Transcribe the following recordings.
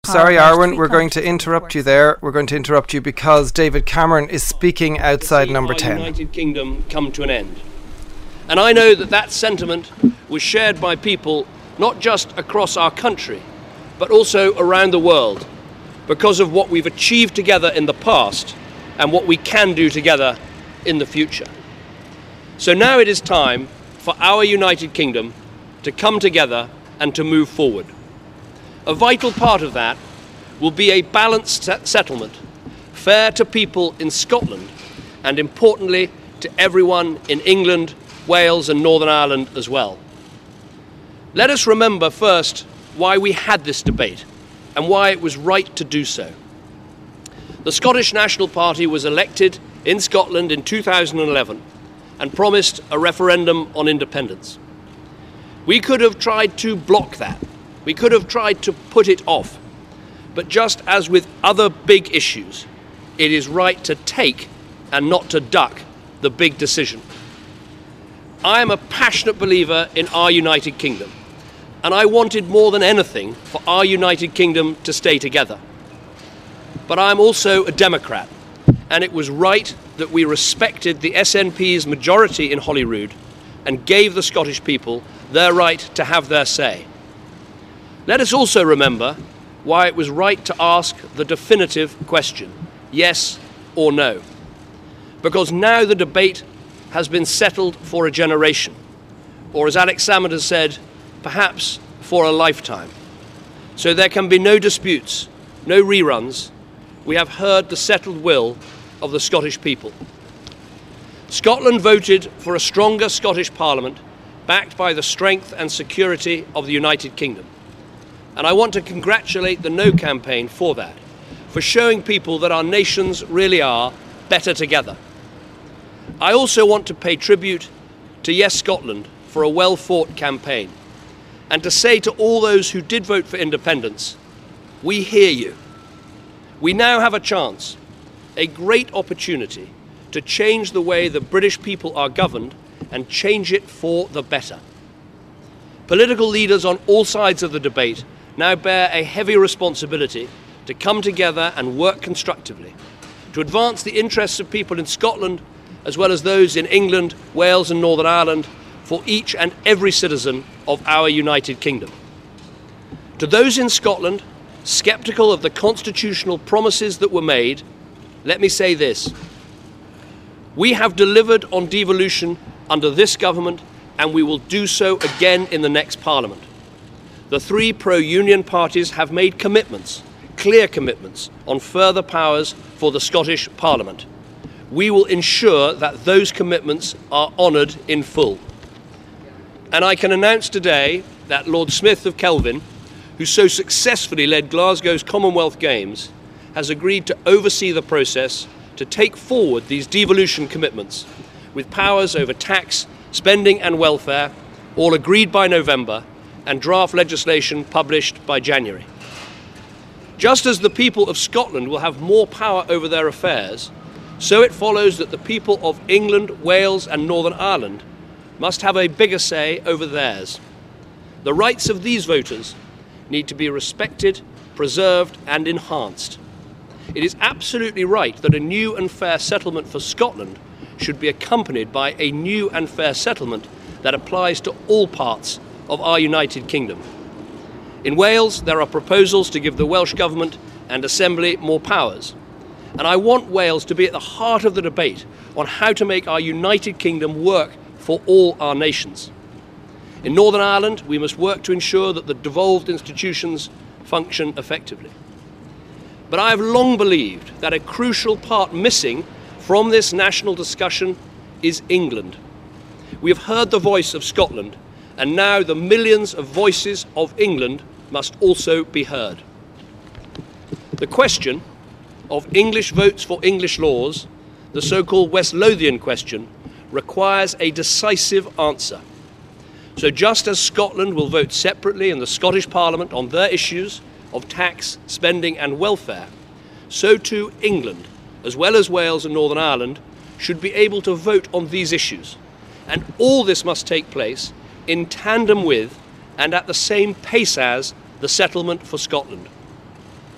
Sorry, Arwen, we're going to interrupt you there. We're going to interrupt you because David Cameron is speaking outside number 10. The United Kingdom come to an end. And I know that that sentiment was shared by people not just across our country, but also around the world, because of what we've achieved together in the past and what we can do together in the future. So now it is time for our United Kingdom to come together and to move forward. A vital part of that will be a balanced settlement, fair to people in Scotland and importantly to everyone in England, Wales and Northern Ireland as well. Let us remember first why we had this debate and why it was right to do so. The Scottish National Party was elected in Scotland in 2011 and promised a referendum on independence. We could have tried to block that. We could have tried to put it off. But just as with other big issues, it is right to take and not to duck the big decision. I am a passionate believer in our United Kingdom, and I wanted more than anything for our United Kingdom to stay together. But I am also a Democrat, and it was right that we respected the SNP's majority in Holyrood and gave the Scottish people their right to have their say. Let us also remember why it was right to ask the definitive question, yes or no. Because now the debate has been settled for a generation, or as Alex Salmond has said, perhaps for a lifetime. So there can be no disputes, no reruns. We have heard the settled will of the Scottish people. Scotland voted for a stronger Scottish Parliament backed by the strength and security of the United Kingdom. And I want to congratulate the No campaign for that, for showing people that our nations really are better together. I also want to pay tribute to Yes Scotland for a well-fought campaign, and to say to all those who did vote for independence, we hear you. We now have a chance, a great opportunity, to change the way the British people are governed and change it for the better. Political leaders on all sides of the debate now bear a heavy responsibility to come together and work constructively, to advance the interests of people in Scotland as well as those in England, Wales and Northern Ireland, for each and every citizen of our United Kingdom. To those in Scotland sceptical of the constitutional promises that were made, let me say this. We have delivered on devolution under this government, and we will do so again in the next Parliament. The three pro-union parties have made commitments, clear commitments, on further powers for the Scottish Parliament. We will ensure that those commitments are honoured in full. And I can announce today that Lord Smith of Kelvin, who so successfully led Glasgow's Commonwealth Games, has agreed to oversee the process to take forward these devolution commitments, with powers over tax, spending and welfare, all agreed by November, and draft legislation published by January. Just as the people of Scotland will have more power over their affairs, so it follows that the people of England, Wales and Northern Ireland must have a bigger say over theirs. The rights of these voters need to be respected, preserved and enhanced. It is absolutely right that a new and fair settlement for Scotland should be accompanied by a new and fair settlement that applies to all parts of our United Kingdom. In Wales, there are proposals to give the Welsh Government and Assembly more powers. And I want Wales to be at the heart of the debate on how to make our United Kingdom work for all our nations. In Northern Ireland, we must work to ensure that the devolved institutions function effectively. But I have long believed that a crucial part missing from this national discussion is England. We have heard the voice of Scotland, and now the millions of voices of England must also be heard. The question of English votes for English laws, the so-called West Lothian question, requires a decisive answer. So just as Scotland will vote separately in the Scottish Parliament on their issues of tax, spending and welfare, so too England, as well as Wales and Northern Ireland, should be able to vote on these issues. And all this must take place in tandem with and at the same pace as the settlement for Scotland.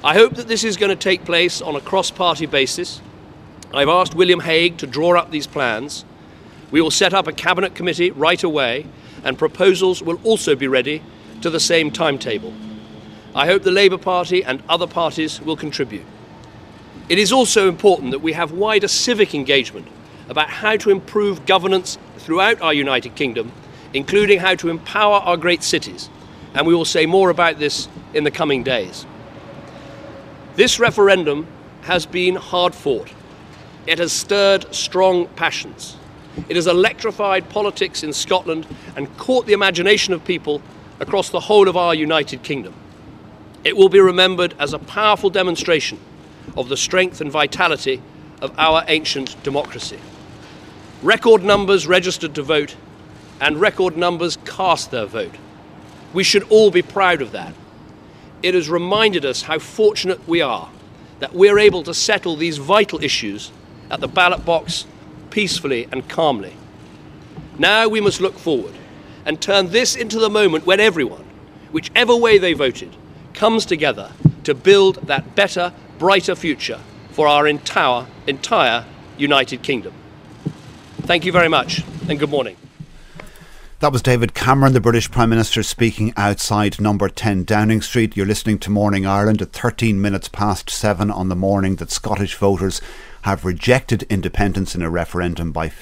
I hope that this is going to take place on a cross-party basis. I've asked William Hague to draw up these plans. We will set up a cabinet committee right away, and proposals will also be ready to the same timetable. I hope the Labour Party and other parties will contribute. It is also important that we have wider civic engagement about how to improve governance throughout our United Kingdom, including how to empower our great cities, and we will say more about this in the coming days. This referendum has been hard fought. It has stirred strong passions. It has electrified politics in Scotland and caught the imagination of people across the whole of our United Kingdom. It will be remembered as a powerful demonstration of the strength and vitality of our ancient democracy. Record numbers registered to vote, and record numbers cast their vote. We should all be proud of that. It has reminded us how fortunate we are that we're able to settle these vital issues at the ballot box peacefully and calmly. Now we must look forward and turn this into the moment when everyone, whichever way they voted, comes together to build that better, brighter future for our entire United Kingdom. Thank you very much, and good morning. That was David Cameron, the British Prime Minister, speaking outside number 10 Downing Street. You're listening to Morning Ireland at 13 minutes past 7 on the morning that Scottish voters have rejected independence in a referendum by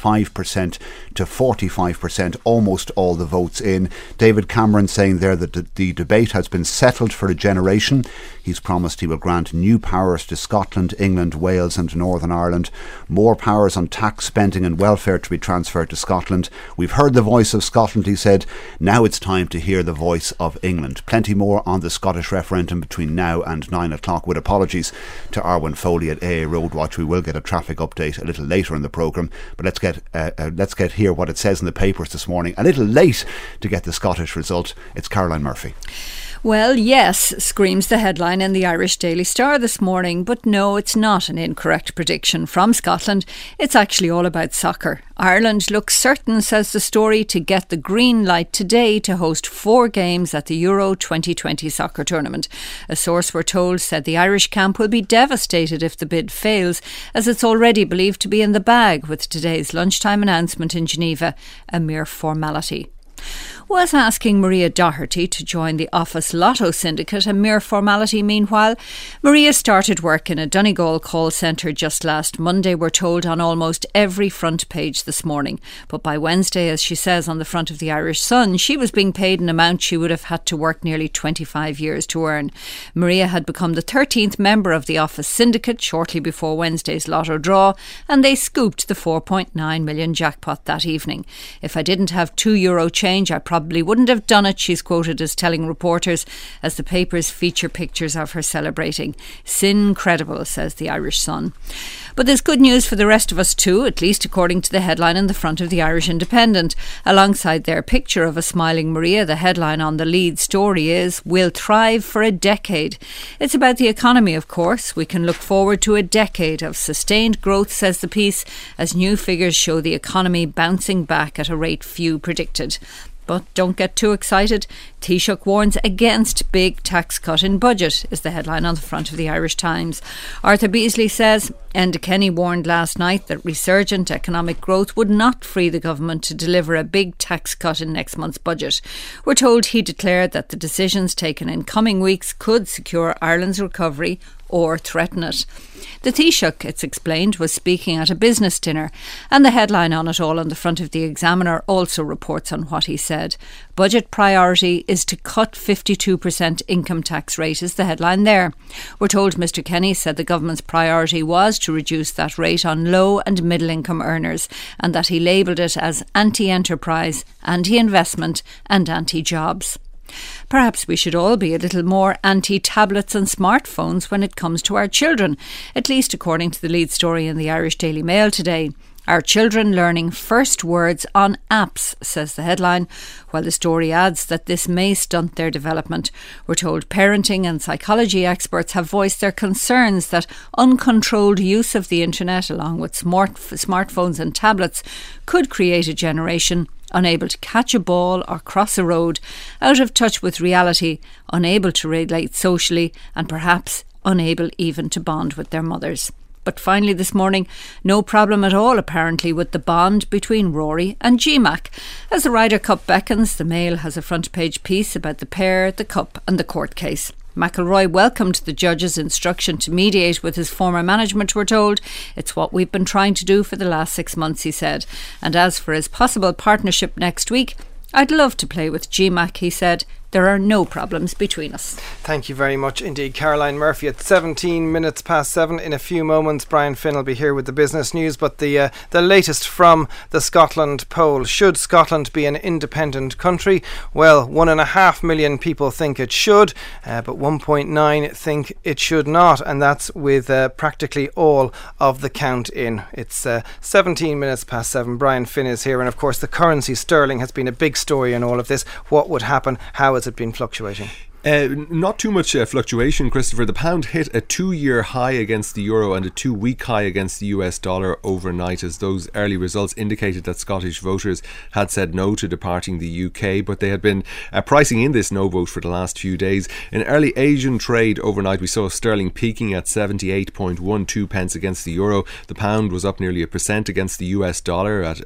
55% to 45%, almost all the votes in. David Cameron saying there that the debate has been settled for a generation. He's promised he will grant new powers to Scotland, England, Wales and Northern Ireland, more powers on tax spending and welfare to be transferred to Scotland. We've heard the voice of Scotland, he said. Now it's time to hear the voice of England. Plenty more on the Scottish referendum between now and 9 o'clock, with apologies to Arwen Foley at AA Roadwatch. We will get a traffic update a little later in the programme, but let's get here what it says in the papers this morning. A little late to get the Scottish result. It's Caroline Murphy. Well, yes, screams the headline in the Irish Daily Star this morning, but no, it's not an incorrect prediction from Scotland. It's actually all about soccer. Ireland looks certain, says the story, to get the green light today to host 4 games at the Euro 2020 soccer tournament. A source, we're told, said the Irish camp will be devastated if the bid fails, as it's already believed to be in the bag, with today's lunchtime announcement in Geneva a mere formality. Was asking Maria Doherty to join the Office Lotto syndicate a mere formality meanwhile? Maria started work in a Donegal call centre just last Monday, we're told, on almost every front page this morning. But by Wednesday, as she says on the front of the Irish Sun, she was being paid an amount she would have had to work nearly 25 years to earn. Maria had become the 13th member of the Office syndicate shortly before Wednesday's Lotto draw, and they scooped the 4.9 million jackpot that evening. If I didn't have €2 change, I probably wouldn't have done it, she's quoted as telling reporters, as the papers feature pictures of her celebrating. Sincredible, says the Irish Sun. But there's good news for the rest of us too, at least according to the headline in the front of the Irish Independent. Alongside their picture of a smiling Maria, the headline on the lead story is, "We'll thrive for a decade." It's about the economy, of course. We can look forward to a decade of sustained growth, says the piece, as new figures show the economy bouncing back at a rate few predicted. But don't get too excited. Taoiseach warns against big tax cut in budget, is the headline on the front of the Irish Times. Arthur Beasley says Enda Kenny warned last night that resurgent economic growth would not free the government to deliver a big tax cut in next month's budget. We're told he declared that the decisions taken in coming weeks could secure Ireland's recovery or threaten it. The Taoiseach, it's explained, was speaking at a business dinner, and the headline on it all on the front of the Examiner also reports on what he said. Budget priority is to cut 52% income tax rate, is the headline there. We're told Mr Kenny said the government's priority was to reduce that rate on low and middle income earners, and that he labelled it as anti-enterprise, anti-investment and anti-jobs. Perhaps we should all be a little more anti-tablets and smartphones when it comes to our children, at least according to the lead story in the Irish Daily Mail today. Our children learning first words on apps, says the headline, while the story adds that this may stunt their development. We're told parenting and psychology experts have voiced their concerns that uncontrolled use of the internet, along with smartphones and tablets, could create a generation unable to catch a ball or cross a road, out of touch with reality, unable to relate socially, and perhaps unable even to bond with their mothers. But finally this morning, no problem at all apparently with the bond between Rory and GMAC. As the Ryder Cup beckons, the Mail has a front page piece about the pair, the cup and the court case. McIlroy welcomed the judge's instruction to mediate with his former management, we're told. It's what we've been trying to do for the last 6 months, he said. And as for his possible partnership next week, I'd love to play with GMAC, he said. There are no problems between us. Thank you very much indeed, Caroline Murphy. At 17 minutes past 7, in a few moments, Brian Finn will be here with the business news. But the latest from the Scotland poll: should Scotland be an independent country? Well, 1.5 million people think it should, but 1.9 think it should not, and that's with practically all of the count in. It's 17 minutes past 7. Brian Finn is here, and of course the currency sterling has been a big story in all of this. What would happen? How has it been fluctuating? Not too much fluctuation, Christopher. The pound hit a 2-year high against the euro and a 2-week high against the US dollar overnight, as those early results indicated that Scottish voters had said no to departing the UK, but they had been pricing in this no vote for the last few days. In early Asian trade overnight, we saw sterling peaking at 78.12 pence against the euro. The pound was up nearly 1% against the US dollar at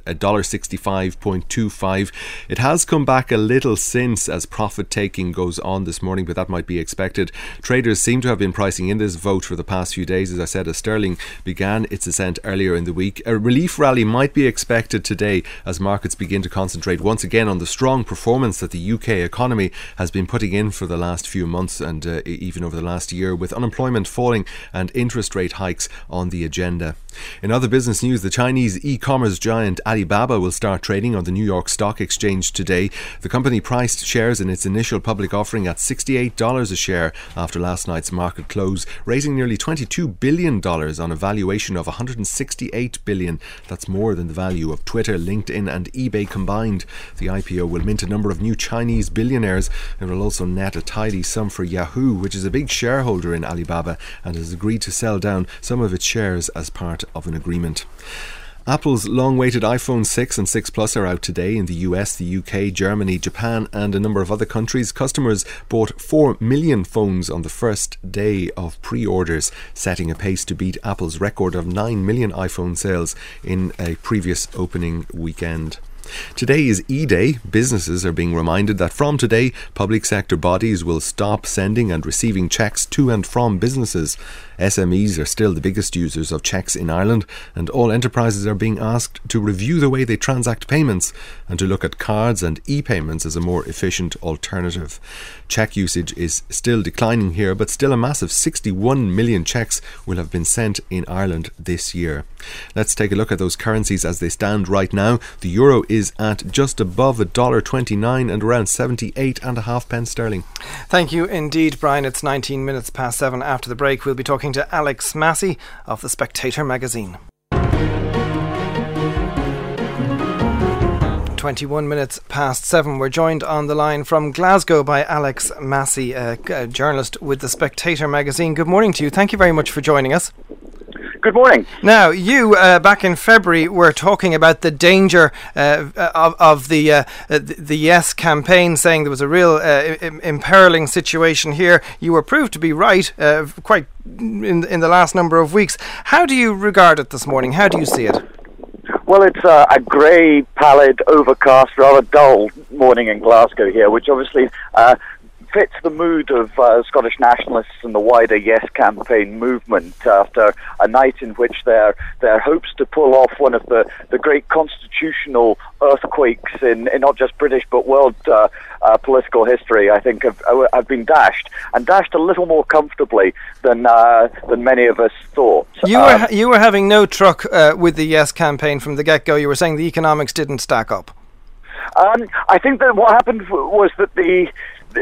$1.65.25. It has come back a little since, as profit taking goes on this morning, but that might be expected. Traders seem to have been pricing in this vote for the past few days. As I said, as sterling began its ascent earlier in the week. A relief rally might be expected today as markets begin to concentrate once again on the strong performance that the UK economy has been putting in for the last few months and even over the last year, with unemployment falling and interest rate hikes on the agenda. In other business news, the Chinese e-commerce giant Alibaba will start trading on the New York Stock Exchange today. The company priced shares in its initial public offering at $68 a share after last night's market close, raising nearly $22 billion on a valuation of $168 billion. That's more than the value of Twitter, LinkedIn and eBay combined. The IPO will mint a number of new Chinese billionaires and will also net a tidy sum for Yahoo, which is a big shareholder in Alibaba and has agreed to sell down some of its shares as part of an agreement. Apple's long-awaited iPhone 6 and 6 Plus are out today in the US, the UK, Germany, Japan and a number of other countries. Customers bought 4 million phones on the first day of pre-orders, setting a pace to beat Apple's record of 9 million iPhone sales in a previous opening weekend. Today is E-Day. Businesses are being reminded that from today, public sector bodies will stop sending and receiving cheques to and from businesses. SMEs are still the biggest users of cheques in Ireland, and all enterprises are being asked to review the way they transact payments and to look at cards and e-payments as a more efficient alternative. Cheque usage is still declining here, but still a massive 61 million cheques will have been sent in Ireland this year. Let's take a look at those currencies as they stand right now. The euro is at just above $1.29 and around 78.5 pence sterling. Thank you indeed, Brian. It's 19 minutes past 7. After the break, we'll be talking to Alex Massey of The Spectator magazine. 21 minutes past 7. We're joined on the line from Glasgow by Alex Massey, a journalist with The Spectator magazine. Good morning to you. Thank you very much for joining us. Good morning. Now, you back in February were talking about the danger of the Yes campaign, saying there was a real imperiling situation here. You were proved to be right quite in the last number of weeks. How do you regard it this morning? How do you see it? Well, it's a grey, pallid, overcast, rather dull morning in Glasgow here, which obviously fits the mood of Scottish nationalists and the wider Yes campaign movement after a night in which their hopes to pull off one of the great constitutional earthquakes in not just British but world political history, I think, have been dashed, and dashed a little more comfortably than many of us thought. You were having no truck with the Yes campaign from the get-go. You were saying the economics didn't stack up. I think that what happened was that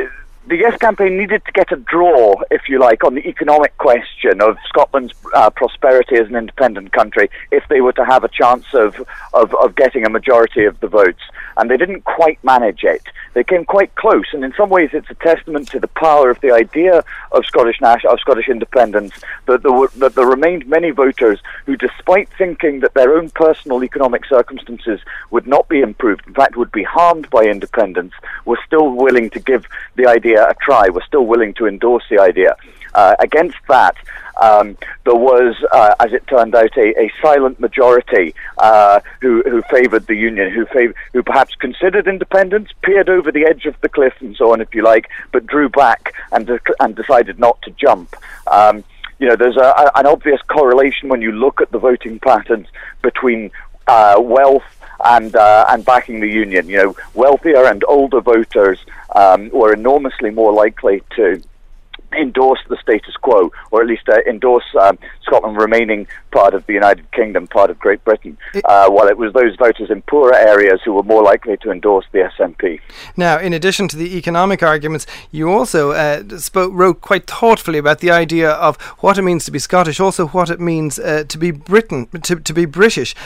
the Yes campaign needed to get a draw, if you like, on the economic question of Scotland's prosperity as an independent country if they were to have a chance of getting a majority of the votes. And they didn't quite manage it. They came quite close, and in some ways it's a testament to the power of the idea of Scottish independence that there remained many voters who, despite thinking that their own personal economic circumstances would not be improved, in fact would be harmed by independence, were still willing to give the idea a try, were still willing to endorse the idea. Against that, there was, as it turned out, a silent majority who favoured the Union, who perhaps considered independence, peered over the edge of the cliff and so on, if you like, but drew back and decided not to jump. There's an obvious correlation when you look at the voting patterns between wealth and backing the Union. Wealthier and older voters were enormously more likely to endorse the status quo, or at least endorse Scotland remaining part of the United Kingdom, part of Great Britain, while it was those voters in poorer areas who were more likely to endorse the SNP. Now, in addition to the economic arguments, you also wrote quite thoughtfully about the idea of what it means to be Scottish, also what it means to be Britain, to be British.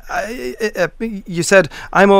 You said, I'm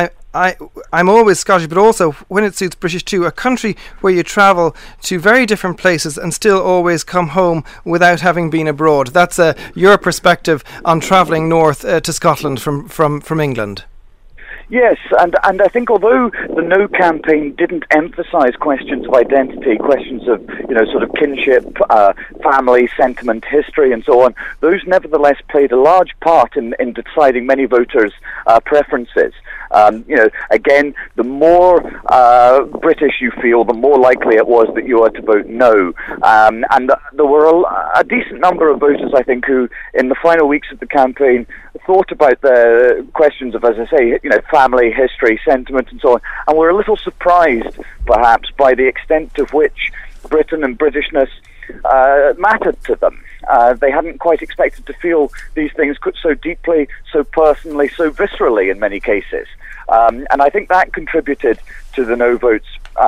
always Scottish, but also when it suits British too, a country where you travel to very different places and still always come home without having been abroad. That's your perspective on travelling north to Scotland from England. Yes, and I think although the No campaign didn't emphasise questions of identity, questions of sort of kinship, family, sentiment, history, and so on, those nevertheless played a large part in deciding many voters' preferences. Again, the more British you feel, the more likely it was that you are to vote no. And there were a decent number of voters, I think, who, in the final weeks of the campaign, thought about the questions of, as I say, family, history, sentiment, and so on, and were a little surprised, perhaps, by the extent to which Britain and Britishness mattered to them. They hadn't quite expected to feel these things so deeply, so personally, so viscerally in many cases. And I think that contributed to the no votes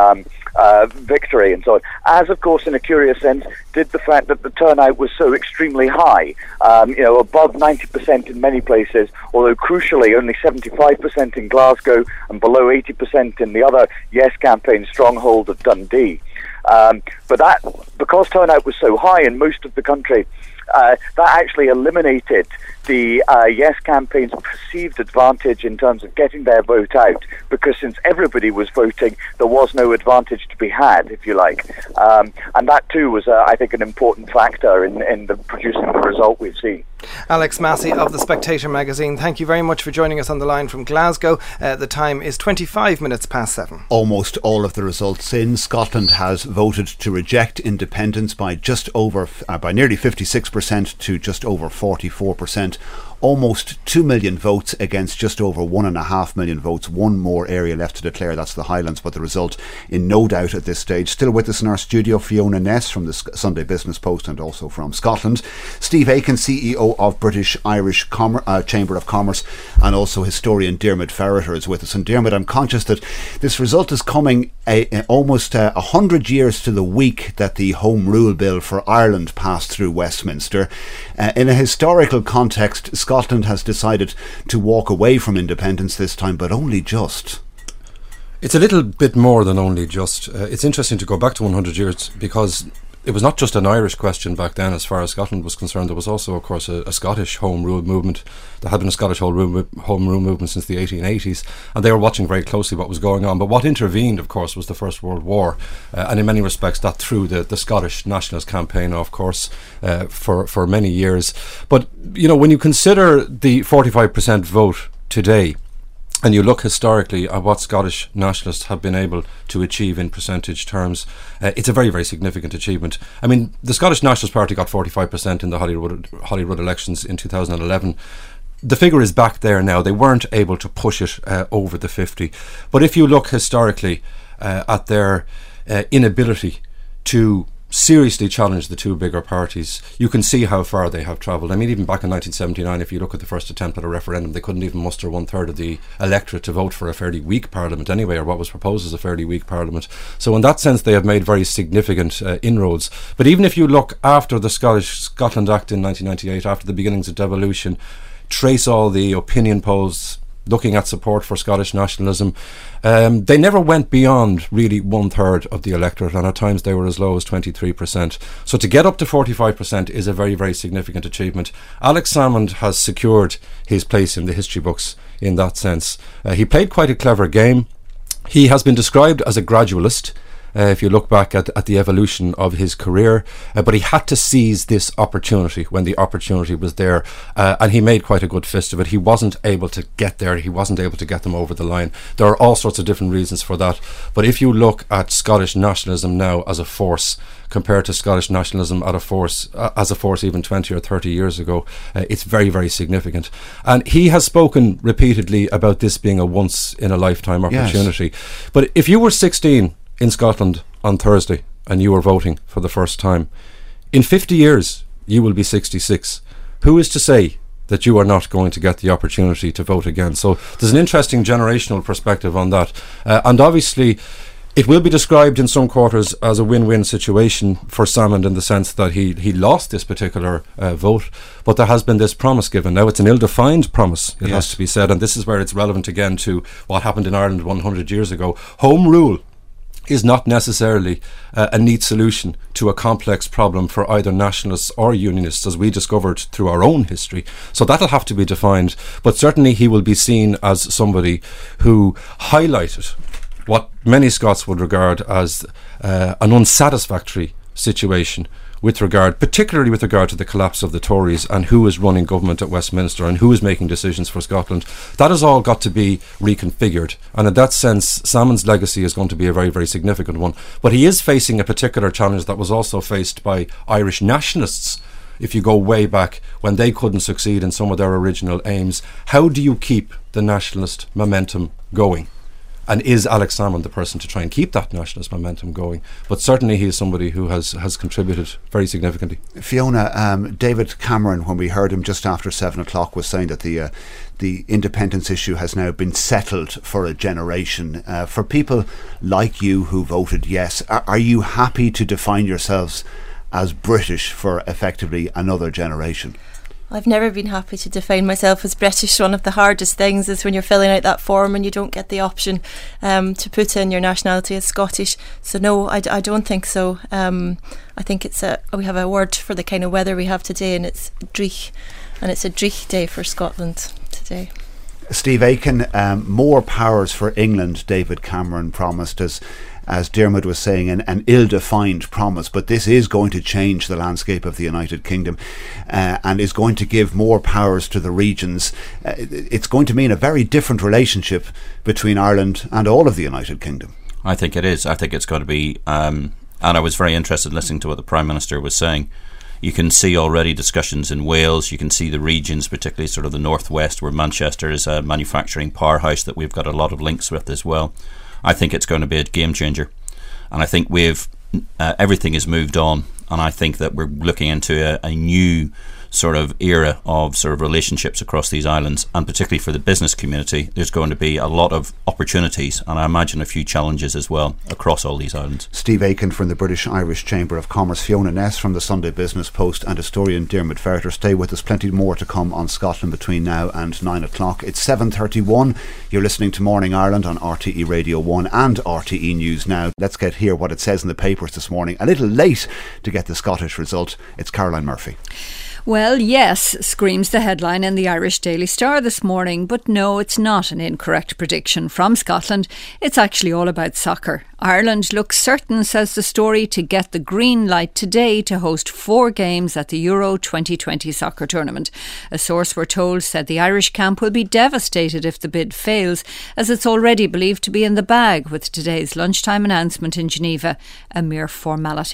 victory and so on. As, of course, in a curious sense, did the fact that the turnout was so extremely high, above 90% in many places, although crucially only 75% in Glasgow and below 80% in the other Yes campaign stronghold of Dundee. But that, because turnout was so high in most of the country, that actually eliminated the Yes campaign's perceived advantage in terms of getting their vote out, because since everybody was voting, there was no advantage to be had, if you like. And that too was, I think, an important factor in producing the result we've seen. Alex Massey of The Spectator magazine, thank you very much for joining us on the line from Glasgow. The time is 25 minutes past 7. Almost all of the results in. Scotland has voted to reject independence by by nearly 56% to just over 44%. Almost 2 million votes against just over 1.5 million votes. One more area left to declare, that's the Highlands, but the result in no doubt at this stage. Still with us in our studio, Fiona Ness from the Sunday Business Post and also from Scotland. Steve Aiken, CEO of British-Irish Chamber of Commerce, and also historian Diarmuid Ferriter is with us. And Diarmuid, I'm conscious that this result is coming almost 100 years to the week that the Home Rule Bill for Ireland passed through Westminster. In a historical context, Scotland has decided to walk away from independence this time, but only just. It's a little bit more than only just. It's interesting to go back to 100 years because it was not just an Irish question back then as far as Scotland was concerned. There was also, of course, a Scottish Home Rule movement. There had been a Scottish Home Rule movement since the 1880s, and they were watching very closely what was going on. But what intervened, of course, was the First World War, and in many respects that threw the Scottish nationalist campaign, of course, for many years. But, when you consider the 45% vote today, and you look historically at what Scottish nationalists have been able to achieve in percentage terms, it's a very, very significant achievement. I mean, the Scottish Nationalist Party got 45% in the Holyrood elections in 2011. The figure is back there now. They weren't able to push it over the 50. But if you look historically at their inability to seriously challenge the two bigger parties, you can see how far they have travelled. I mean, even back in 1979, if you look at the first attempt at a referendum, they couldn't even muster 1/3 of the electorate to vote for a fairly weak parliament anyway, or what was proposed as a fairly weak parliament. So in that sense, they have made very significant inroads. But even if you look after the Scotland Act in 1998, after the beginnings of devolution, trace all the opinion polls looking at support for Scottish nationalism, they never went beyond really 1/3 of the electorate, and at times they were as low as 23%. So to get up to 45% is a very, very significant achievement. Alex Salmond has secured his place in the history books in that sense. He played quite a clever game. He has been described as a gradualist, if you look back at the evolution of his career, but he had to seize this opportunity when the opportunity was there, and he made quite a good fist of it. He wasn't able to get there, he wasn't able to get them over the line. There are all sorts of different reasons for that, but if you look at Scottish nationalism now as a force compared to Scottish nationalism as a force even 20 or 30 years ago, it's very, very significant. And he has spoken repeatedly about this being a once in a lifetime opportunity. Yes. But if you were 16 in Scotland on Thursday and you were voting for the first time, in 50 years you will be 66. Who is to say that you are not going to get the opportunity to vote again? So there's an interesting generational perspective on that, and obviously it will be described in some quarters as a win-win situation for Salmond in the sense that he lost this particular vote, but there has been this promise given. Now it's an ill-defined promise, it has to be said, and this is where it's relevant again to what happened in Ireland 100 years ago. Home rule is not necessarily a neat solution to a complex problem for either nationalists or unionists, as we discovered through our own history. So that'll have to be defined, but certainly he will be seen as somebody who highlighted what many Scots would regard as an unsatisfactory situation particularly with regard to the collapse of the Tories and who is running government at Westminster and who is making decisions for Scotland. That has all got to be reconfigured, and in that sense Salmond's legacy is going to be a very, very significant one. But he is facing a particular challenge that was also faced by Irish nationalists, if you go way back, when they couldn't succeed in some of their original aims. How do you keep the nationalist momentum going? And is Alex Salmond the person to try and keep that nationalist momentum going? But certainly he is somebody who has contributed very significantly. Fiona, David Cameron, when we heard him just after 7 o'clock, was saying that the independence issue has now been settled for a generation. For people like you who voted yes, are you happy to define yourselves as British for effectively another generation? I've never been happy to define myself as British. One of the hardest things is when you're filling out that form and you don't get the option to put in your nationality as Scottish. So no, I don't think so. I think we have a word for the kind of weather we have today, and it's dreich, and it's a dreich day for Scotland today. Steve Aiken, more powers for England, David Cameron promised, as Dermot was saying, an ill-defined promise, but this is going to change the landscape of the United Kingdom and is going to give more powers to the regions. It's going to mean a very different relationship between Ireland and all of the United Kingdom. I think it is. I think it's going to be, and I was very interested in listening to what the Prime Minister was saying. You can see already discussions in Wales. You can see the regions, particularly sort of the northwest, where Manchester is a manufacturing powerhouse that we've got a lot of links with as well. I think it's going to be a game changer, and I think everything has moved on, and I think that we're looking into a new sort of era of sort of relationships across these islands, and particularly for the business community there's going to be a lot of opportunities, and I imagine a few challenges as well across all these islands. Steve Aiken from the British Irish Chamber of Commerce, Fiona Ness from the Sunday Business Post, and historian Dermot Ferreter. Stay with us, plenty more to come on Scotland between now and 9 o'clock. It's 7:31. You're listening to Morning Ireland on RTE Radio 1 and RTE News Now. Let's hear what it says in the papers this morning. A little late to get the Scottish result. It's Caroline Murphy. Well, yes, screams the headline in the Irish Daily Star this morning, but no, it's not an incorrect prediction from Scotland. It's actually all about soccer. Ireland looks certain, says the story, to get the green light today to host 4 games at the Euro 2020 soccer tournament. A source, we're told, said the Irish camp will be devastated if the bid fails, as it's already believed to be in the bag, with today's lunchtime announcement in Geneva a mere formality.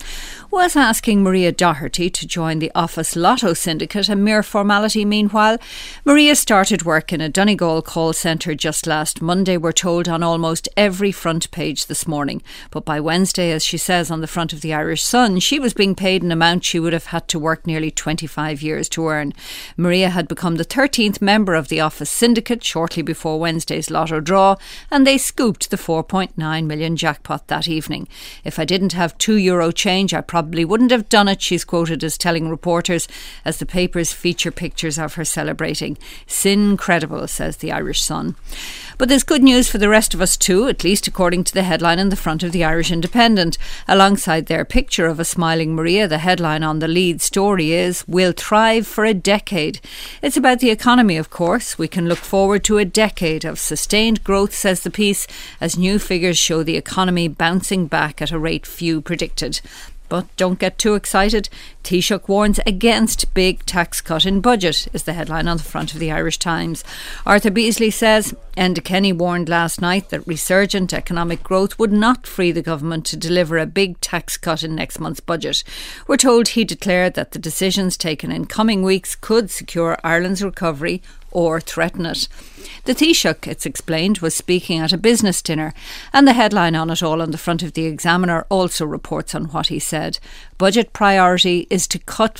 Was asking Maria Doherty to join the Office Lotto syndicate a mere formality meanwhile? Maria started work in a Donegal call centre just last Monday, we're told, on almost every front page this morning. But by Wednesday, as she says on the front of the Irish Sun, she was being paid an amount she would have had to work nearly 25 years to earn. Maria had become the 13th member of the Office syndicate shortly before Wednesday's Lotto draw, and they scooped the 4.9 million jackpot that evening. If I didn't have €2 change, I probably wouldn't have done it, she's quoted as telling reporters, as the papers feature pictures of her celebrating. Sin credible, says the Irish Sun. But there's good news for the rest of us too, at least according to the headline in the front of the Irish Independent. Alongside their picture of a smiling Maria, the headline on the lead story is, "We'll thrive for a decade." It's about the economy, of course. We can look forward to a decade of sustained growth, says the piece, as new figures show the economy bouncing back at a rate few predicted. But don't get too excited. Taoiseach warns against big tax cut in budget, is the headline on the front of the Irish Times. Arthur Beasley says Enda Kenny warned last night that resurgent economic growth would not free the government to deliver a big tax cut in next month's budget. We're told he declared that the decisions taken in coming weeks could secure Ireland's recovery or threaten it. The Taoiseach, it's explained, was speaking at a business dinner, and the headline on it all on the front of the Examiner also reports on what he said. Budget priority is to cut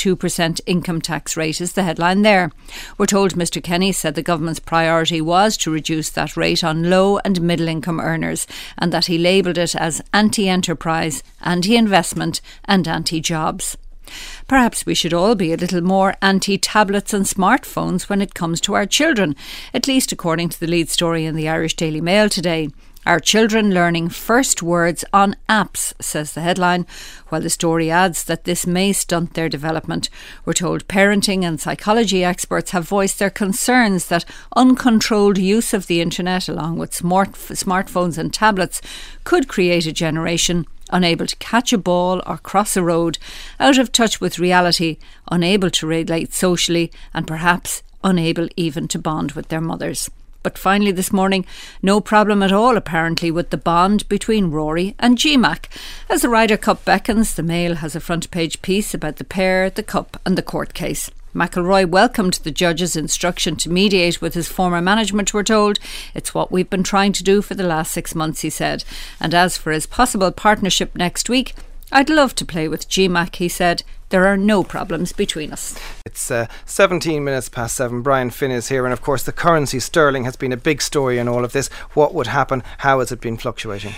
52% income tax rate, is the headline there. We're told Mr Kenny said the government's priority was to reduce that rate on low and middle income earners, and that he labelled it as anti-enterprise, anti-investment and anti-jobs. Perhaps we should all be a little more anti-tablets and smartphones when it comes to our children, at least according to the lead story in the Irish Daily Mail today. Our children learning first words on apps, says the headline, while the story adds that this may stunt their development. We're told parenting and psychology experts have voiced their concerns that uncontrolled use of the internet, along with smartphones and tablets, could create a generation unable to catch a ball or cross a road, out of touch with reality, unable to relate socially, and perhaps unable even to bond with their mothers. But finally this morning, no problem at all apparently with the bond between Rory and GMAC. As the Ryder Cup beckons, the Mail has a front page piece about the pair, the cup and the court case. McIlroy welcomed the judge's instruction to mediate with his former management, we're told. It's what we've been trying to do for the last 6 months, he said. And as for his possible partnership next week, I'd love to play with GMAC, he said. There are no problems between us. It's 17 minutes past 7. Brian Finn is here, and of course the currency sterling has been a big story in all of this. What would happen? How has it been fluctuating?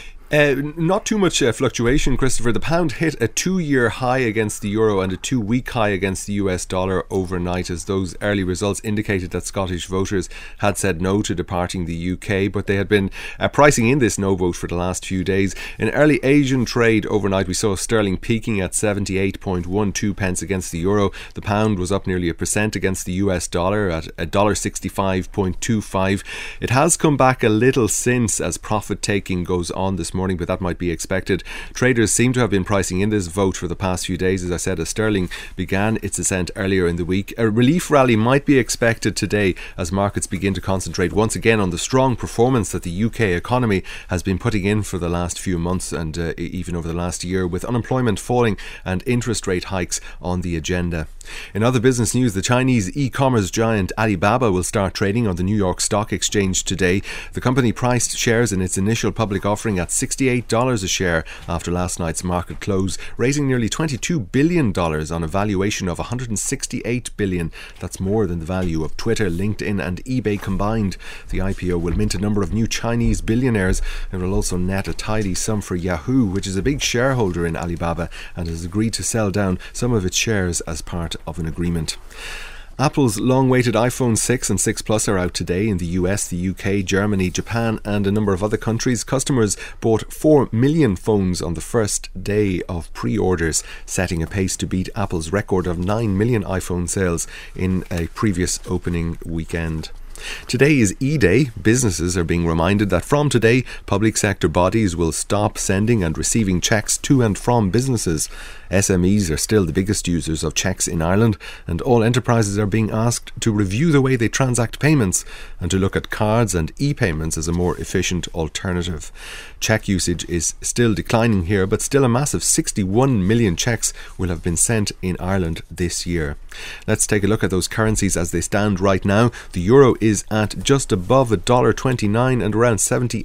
Not too much fluctuation, Christopher. The pound hit a 2-year high against the euro and a 2-week high against the US dollar overnight, as those early results indicated that Scottish voters had said no to departing the UK, but they had been pricing in this no vote for the last few days. In early Asian trade overnight, we saw sterling peaking at 78.12 pence against the euro. The pound was up nearly 1% against the US dollar at $1.65.25. It has come back a little since, as profit taking goes on this morning, but that might be expected. Traders seem to have been pricing in this vote for the past few days, as I said, as sterling began its ascent earlier in the week. A relief rally might be expected today as markets begin to concentrate once again on the strong performance that the UK economy has been putting in for the last few months and even over the last year, with unemployment falling and interest rate hikes on the agenda. In other business news, the Chinese e-commerce giant Alibaba will start trading on the New York Stock Exchange today. The company priced shares in its initial public offering at $68 a share after last night's market close, raising nearly $22 billion on a valuation of $168 billion. That's more than the value of Twitter, LinkedIn and eBay combined. The IPO will mint a number of new Chinese billionaires and will also net a tidy sum for Yahoo, which is a big shareholder in Alibaba and has agreed to sell down some of its shares as part of an agreement. Apple's long-awaited iPhone 6 and 6 Plus are out today in the US, the UK, Germany, Japan and a number of other countries. Customers bought 4 million phones on the first day of pre-orders, setting a pace to beat Apple's record of 9 million iPhone sales in a previous opening weekend. Today is E-Day. Businesses are being reminded that from today, public sector bodies will stop sending and receiving cheques to and from businesses. SMEs are still the biggest users of cheques in Ireland, and all enterprises are being asked to review the way they transact payments and to look at cards and e-payments as a more efficient alternative. Cheque usage is still declining here, but still a massive 61 million cheques will have been sent in Ireland this year. Let's take a look at those currencies as they stand right now. The euro is at just above $1.29 and around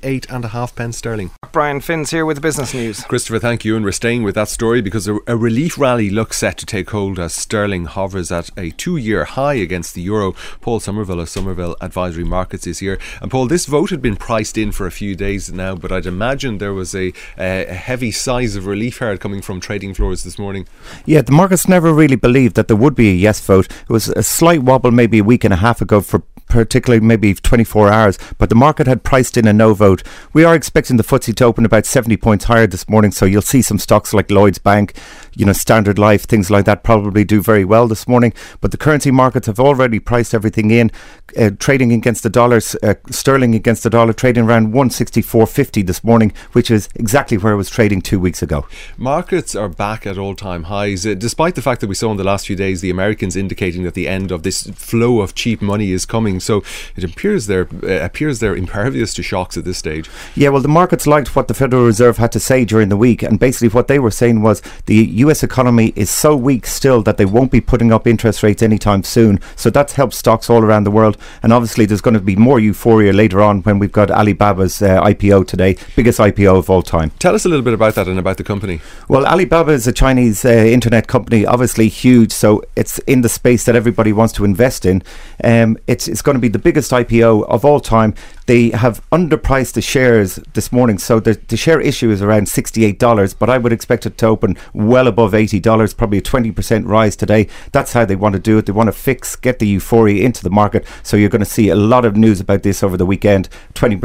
78.5 pence sterling. Brian Finn's here with the business news. Christopher, thank you, and we're staying with that story because a relief rally looks set to take hold as sterling hovers at a 2-year high against the euro. Paul Somerville of Somerville Advisory Markets is here. And Paul, this vote had been priced in for a few days now, but I'd imagine there was a heavy size of relief heard coming from trading floors this morning. Yeah, the markets never really believed that there would be a yes vote. It was a slight wobble maybe a week and a half ago for particularly maybe 24 hours, but the market had priced in a no vote. We are expecting the FTSE to open about 70 points higher this morning, so you'll see some stocks like Lloyds Bank, Standard Life, things like that probably do very well this morning, but the currency markets have already priced everything in. Trading against the dollar, sterling against the dollar, trading around 164.50 this morning, which is exactly where it was trading 2 weeks ago. Markets are back at all-time highs, despite the fact that we saw in the last few days the Americans indicating that the end of this flow of cheap money is coming. So it appears they're impervious to shocks at this stage. Yeah, well, the markets liked what the Federal Reserve had to say during the week, and basically what they were saying was the US economy is so weak still that they won't be putting up interest rates anytime soon. So that's helped stocks all around the world, and obviously there's going to be more euphoria later on when we've got Alibaba's IPO today, biggest IPO of all time. Tell us a little bit about that and about the company. Well, Alibaba is a Chinese internet company, obviously huge, so it's in the space that everybody wants to invest in. It's going to be the biggest IPO of all time. They have underpriced the shares this morning, so the share issue is around $68, but I would expect it to open well above $80, probably a 20% rise today. That's how they want to do it. They want to get the euphoria into the market, so you're going to see a lot of news about this over the weekend. 20%,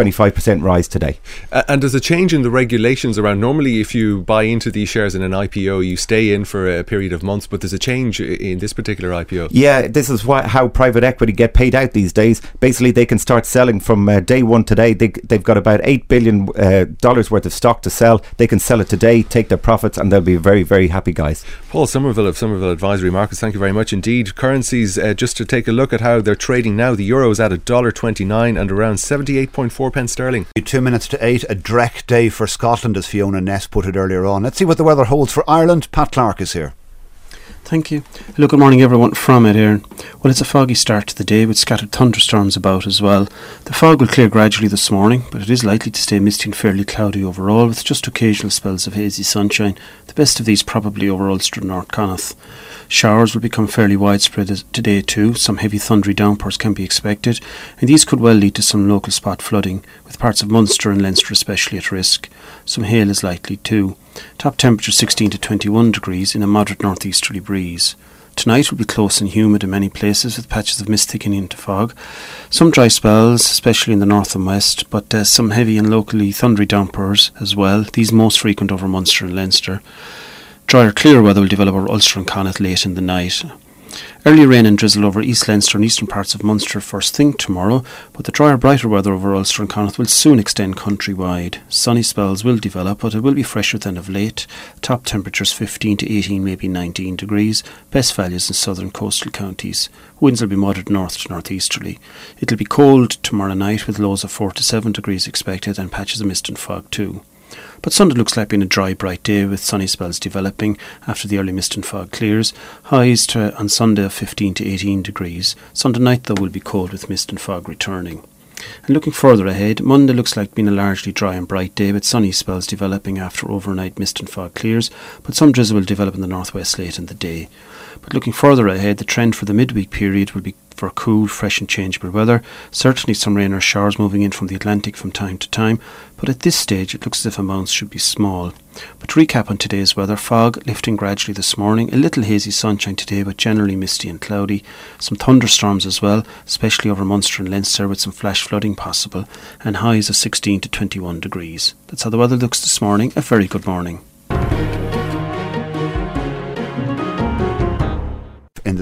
25% rise today. And there's a change in the regulations around. Normally, if you buy into these shares in an IPO, you stay in for a period of months, but there's a change in this particular IPO. Yeah, this is how private equity get paid out these days. Basically, they can start selling from day one today. They've got about $8 billion worth of stock to sell. They can sell it today, take their profits, and they'll be very, very happy guys. Paul Somerville of Somerville Advisory Markets, thank you very much indeed. Currencies, just to take a look at how they're trading now. The euro is at $1.29 and around 78.4 pence sterling. 2 minutes to 8, a dreck day for Scotland, as Fiona Ness put it earlier on. Let's see what the weather holds for Ireland. Pat Clark is here. Thank you. Hello, good morning everyone from Ed Éireann. Well, it's a foggy start to the day with scattered thunderstorms about as well. The fog will clear gradually this morning, but it is likely to stay misty and fairly cloudy overall, with just occasional spells of hazy sunshine, the best of these probably over Ulster and North Connaught. Showers will become fairly widespread today too. Some heavy thundery downpours can be expected, and these could well lead to some local spot flooding, with parts of Munster and Leinster especially at risk. Some hail is likely too. Top temperature 16 to 21 degrees in a moderate northeasterly breeze. Tonight will be close and humid in many places, with patches of mist thickening into fog. Some dry spells, especially in the north and west, but some heavy and locally thundery downpours as well. These most frequent over Munster and Leinster. Drier, clear weather will develop over Ulster and Connaught late in the night. Early rain and drizzle over East Leinster and eastern parts of Munster first thing tomorrow, but the drier, brighter weather over Ulster and Connaught will soon extend countrywide. Sunny spells will develop, but it will be fresher than of late. Top temperatures 15 to 18, maybe 19 degrees. Best values in southern coastal counties. Winds will be moderate north to northeasterly. It will be cold tomorrow night with lows of 4 to 7 degrees expected and patches of mist and fog too. But Sunday looks like being a dry, bright day with sunny spells developing after the early mist and fog clears. Highs on Sunday of 15 to 18 degrees. Sunday night, though, will be cold with mist and fog returning. And looking further ahead, Monday looks like being a largely dry and bright day with sunny spells developing after overnight mist and fog clears, but some drizzle will develop in the northwest late in the day. But looking further ahead, the trend for the midweek period will be for cool, fresh and changeable weather. Certainly some rain or showers moving in from the Atlantic from time to time, but at this stage it looks as if amounts should be small. But to recap on today's weather, fog lifting gradually this morning, a little hazy sunshine today but generally misty and cloudy, some thunderstorms as well, especially over Munster and Leinster with some flash flooding possible, and highs of 16 to 21 degrees. That's how the weather looks this morning. A very good morning. In the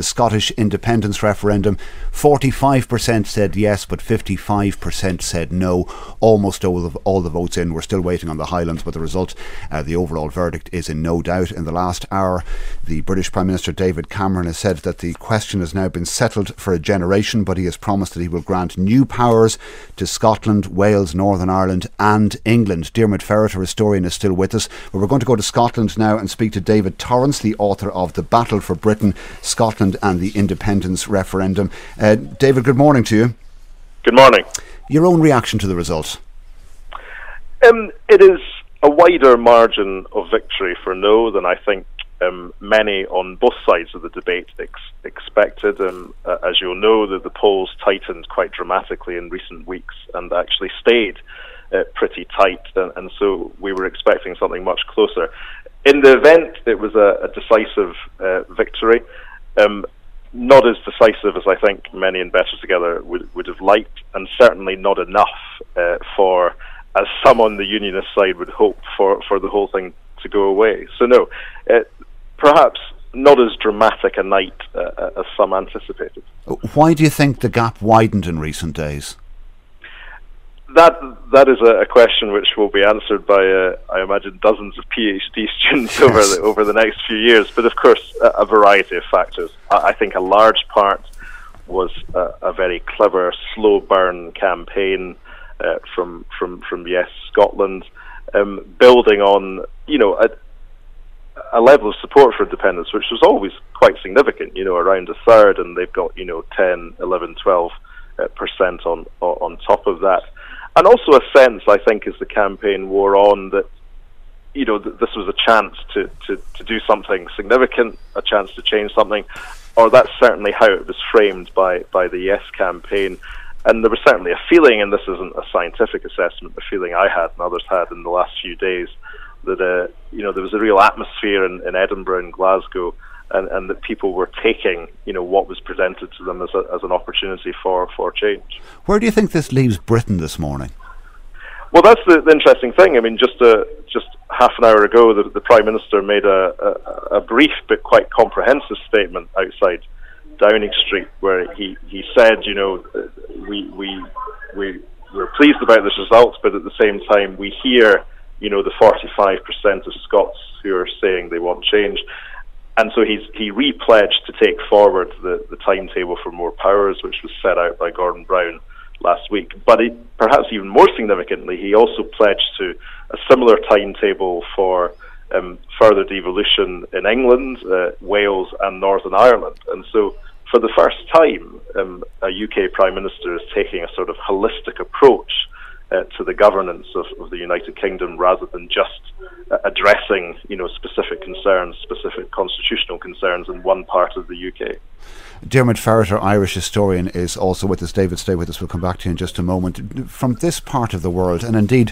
Scottish independence referendum. 45% said yes, but 55% said no. Almost all the votes in. We're still waiting on the Highlands, but the result, the overall verdict, is in no doubt. In the last hour, the British Prime Minister David Cameron has said that the question has now been settled for a generation, but he has promised that he will grant new powers to Scotland, Wales, Northern Ireland and England. Diarmuid Ferret, a historian, is still with us. But we're going to go to Scotland now and speak to David Torrance, the author of The Battle for Britain, Scotland and the Independence Referendum. David, good morning to you. Good morning. Your own reaction to the result? It is a wider margin of victory for no than I think many on both sides of the debate expected. As you'll know, the polls tightened quite dramatically in recent weeks and actually stayed pretty tight, and so we were expecting something much closer. In the event, it was a decisive victory. Not as decisive as I think many in Better Together would have liked, and certainly not enough for, as some on the Unionist side would hope, for the whole thing to go away. So no, perhaps not as dramatic a night as some anticipated. Why do you think the gap widened in recent days? That is a question which will be answered by, I imagine, dozens of PhD students over the next few years. But of course, a variety of factors. I think a large part was a very clever, slow burn campaign from Yes Scotland, building on a level of support for independence which was always quite significant. Around a third, and they've got 10, 11, 12% on top of that. And also a sense, I think, as the campaign wore on, that this was a chance to do something significant, a chance to change something, or that's certainly how it was framed by the Yes campaign. And there was certainly a feeling, and this isn't a scientific assessment, a feeling I had and others had in the last few days, that there was a real atmosphere in Edinburgh and Glasgow, and that people were taking what was presented to them as an opportunity for change. Where do you think this leaves Britain this morning? Well, that's the interesting thing. I mean, just half an hour ago, the Prime Minister made a brief but quite comprehensive statement outside Downing Street, where he said, we're pleased about this result, but at the same time we hear the 45% of Scots who are saying they want change. And so he re-pledged to take forward the timetable for more powers, which was set out by Gordon Brown last week. But perhaps even more significantly, he also pledged to a similar timetable for further devolution in England, Wales and Northern Ireland. And so for the first time, a UK Prime Minister is taking a sort of holistic approach to the governance of the United Kingdom, rather than just addressing specific concerns, specific constitutional concerns in one part of the UK. Diarmuid Ferret, our Irish historian, is also with us. David, stay with us. We'll come back to you in just a moment. From this part of the world, and indeed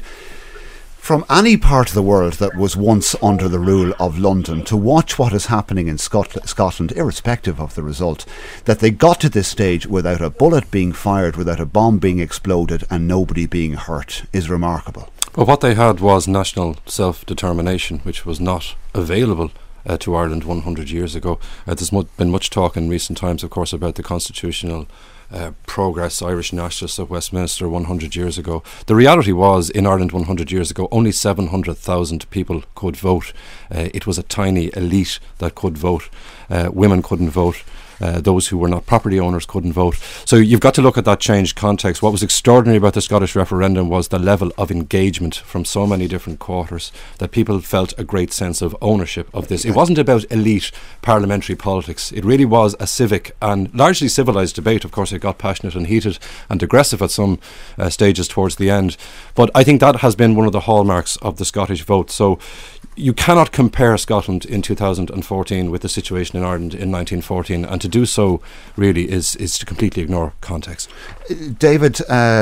from any part of the world that was once under the rule of London, to watch what is happening in Scotland, irrespective of the result, that they got to this stage without a bullet being fired, without a bomb being exploded and nobody being hurt, is remarkable. Well, what they had was national self-determination, which was not available to Ireland 100 years ago. There's been much talk in recent times, of course, about the constitutional progress, Irish nationalists at Westminster 100 years ago. The reality was, in Ireland 100 years ago, only 700,000 people could vote. It was a tiny elite that could vote. Women couldn't vote. Those who were not property owners couldn't vote. So you've got to look at that changed context. What was extraordinary about the Scottish referendum was the level of engagement from so many different quarters, that people felt a great sense of ownership of this. It wasn't about elite parliamentary politics. It really was a civic and largely civilised debate. Of course, it got passionate and heated and aggressive at some stages towards the end. But I think that has been one of the hallmarks of the Scottish vote. So you cannot compare Scotland in 2014 with the situation in Ireland in 1914, and to do so really is to completely ignore context. David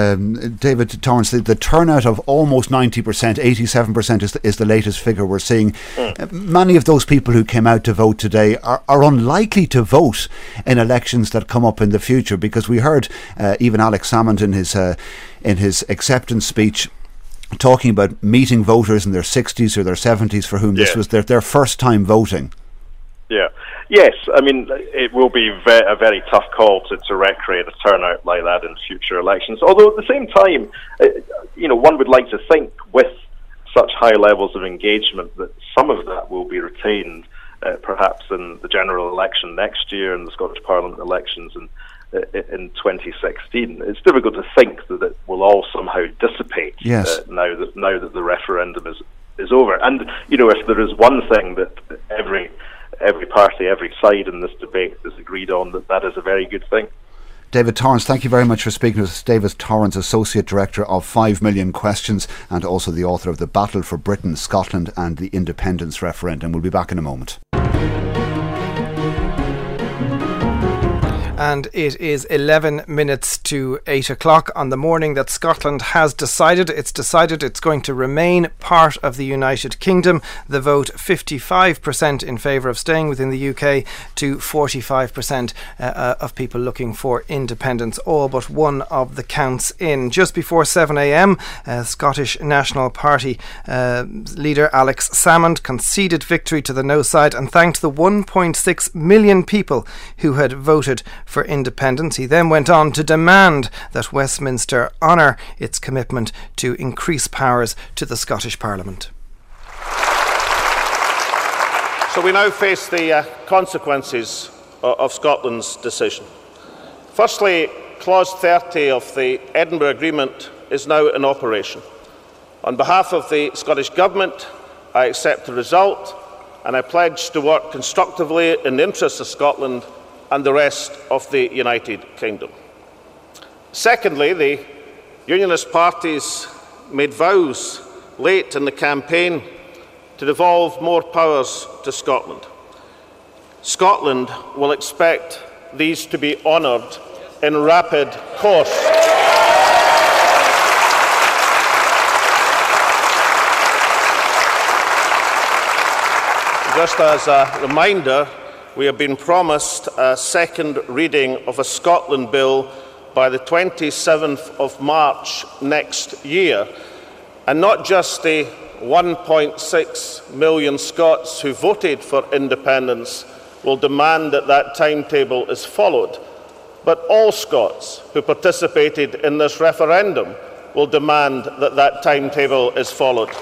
Torrance, the turnout of almost 90%, 87% is the latest figure we're seeing. Many of those people who came out to vote today are unlikely to vote in elections that come up in the future, because we heard even Alex Salmond in his acceptance speech talking about meeting voters in their 60s or their 70s for whom this was their first time voting. Yeah. Yes, I mean, it will be a very tough call to recreate a turnout like that in future elections. Although at the same time, one would like to think with such high levels of engagement that some of that will be retained, perhaps in the general election next year and the Scottish Parliament elections in 2016. It's difficult to think that it will all somehow dissipate now that the referendum is over. And if there is one thing that every party, every side in this debate is agreed on, that is a very good thing. David Torrance, thank you very much for speaking to us. David Torrance, Associate Director of 5 Million Questions and also the author of The Battle for Britain, Scotland and the Independence Referendum. We'll be back in a moment. And it is 11 minutes to 8 o'clock on the morning that Scotland has decided. It's decided it's going to remain part of the United Kingdom. The vote 55% in favour of staying within the UK to 45% of people looking for independence. All but one of the counts in. Just before 7 a.m, Scottish National Party leader Alex Salmond conceded victory to the no side and thanked the 1.6 million people who had voted for independence. He then went on to demand that Westminster honour its commitment to increase powers to the Scottish Parliament. So we now face the consequences of Scotland's decision. Firstly, Clause 30 of the Edinburgh Agreement is now in operation. On behalf of the Scottish Government, I accept the result and I pledge to work constructively in the interests of Scotland and the rest of the United Kingdom. Secondly, the Unionist parties made vows late in the campaign to devolve more powers to Scotland. Scotland will expect these to be honoured in rapid course. Just as a reminder, we have been promised a second reading of a Scotland Bill by the 27th of March next year. And not just the 1.6 million Scots who voted for independence will demand that that timetable is followed, but all Scots who participated in this referendum will demand that that timetable is followed.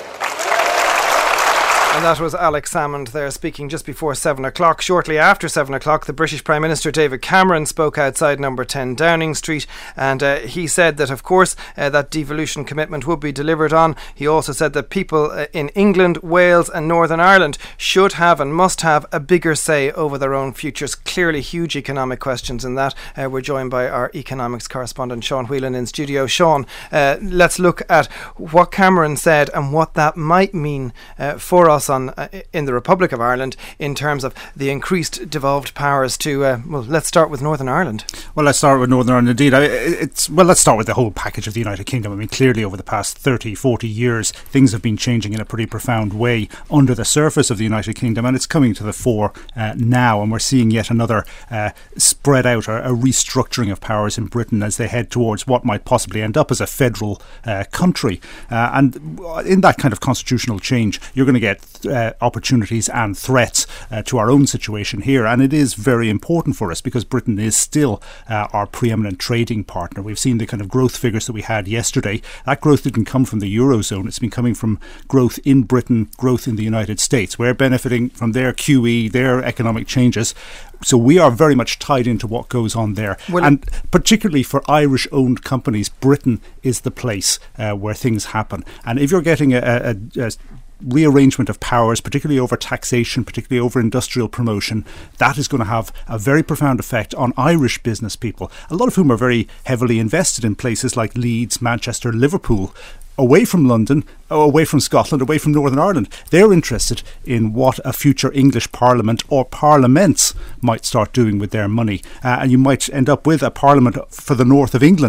And that was Alex Salmond there speaking just before 7 o'clock. Shortly after 7 o'clock, the British Prime Minister David Cameron spoke outside number 10 Downing Street, and he said that, of course, that devolution commitment would be delivered on. He also said that people in England, Wales and Northern Ireland should have and must have a bigger say over their own futures. Clearly huge economic questions in that. We're joined by our economics correspondent Sean Whelan in studio. Sean, let's look at what Cameron said and what that might mean for us in the Republic of Ireland in terms of the increased devolved powers to, let's start with Northern Ireland. Well, let's start with Northern Ireland indeed. Let's start with the whole package of the United Kingdom. I mean, clearly over the past 30, 40 years, things have been changing in a pretty profound way under the surface of the United Kingdom, and it's coming to the fore now, and we're seeing yet another spread out, or a restructuring of powers in Britain as they head towards what might possibly end up as a federal country. And in that kind of constitutional change, you're going to get opportunities and threats to our own situation here, and it is very important for us because Britain is still our preeminent trading partner. We've seen the kind of growth figures that we had yesterday. That growth didn't come from the Eurozone, it's been coming from growth in Britain, growth in the United States. We're benefiting from their QE, their economic changes. So we are very much tied into what goes on there. And particularly for Irish-owned companies, Britain is the place where things happen. And if you're getting a rearrangement of powers, particularly over taxation, particularly over industrial promotion, that is going to have a very profound effect on Irish business people, a lot of whom are very heavily invested in places like Leeds, Manchester, Liverpool, away from London, away from Scotland, away from Northern Ireland. They're interested in what a future English Parliament or parliaments might start doing with their money. And you might end up with a Parliament for the north of England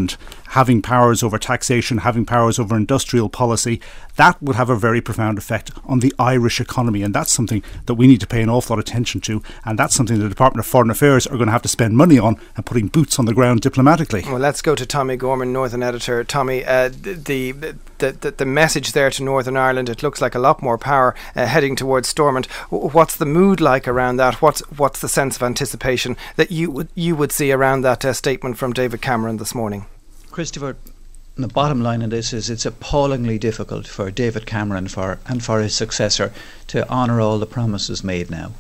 having powers over taxation, having powers over industrial policy, that would have a very profound effect on the Irish economy. And that's something that we need to pay an awful lot of attention to. And that's something the Department of Foreign Affairs are going to have to spend money on and putting boots on the ground diplomatically. Well, let's go to Tommy Gorman, Northern Editor. Tommy, the message there to Northern Ireland, it looks like a lot more power heading towards Stormont. What's the mood like around that? What's the sense of anticipation that you would see around that statement from David Cameron this morning? Christopher, the bottom line in this is it's appallingly difficult for David Cameron and for his successor to honour all the promises made now.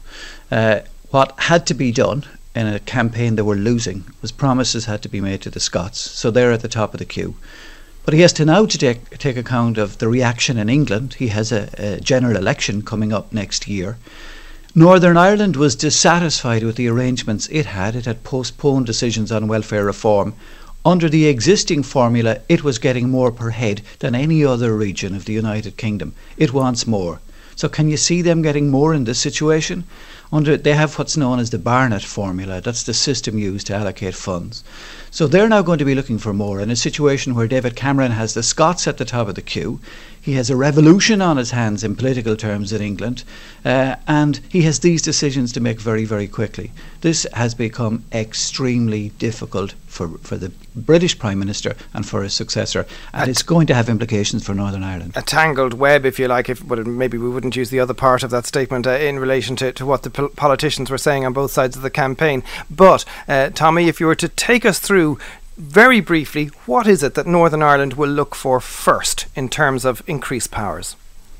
What had to be done in a campaign they were losing was promises had to be made to the Scots, so they're at the top of the queue. But he has to now take account of the reaction in England. He has a general election coming up next year. Northern Ireland was dissatisfied with the arrangements it had. It had postponed decisions on welfare reform. Under the existing formula, it was getting more per head than any other region of the United Kingdom. It wants more. So can you see them getting more in this situation? They have what's known as the Barnett formula. That's the system used to allocate funds. So they're now going to be looking for more in a situation where David Cameron has the Scots at the top of the queue. He has a revolution on his hands in political terms in England, and he has these decisions to make very, very quickly. This has become extremely difficult for the British Prime Minister and for his successor, and it's going to have implications for Northern Ireland. A tangled web, if you like, but maybe we wouldn't use the other part of that statement in relation to what the politicians were saying on both sides of the campaign. But, Tommy, if you were to take us through very briefly, what is it that Northern Ireland will look for first in terms of increased powers?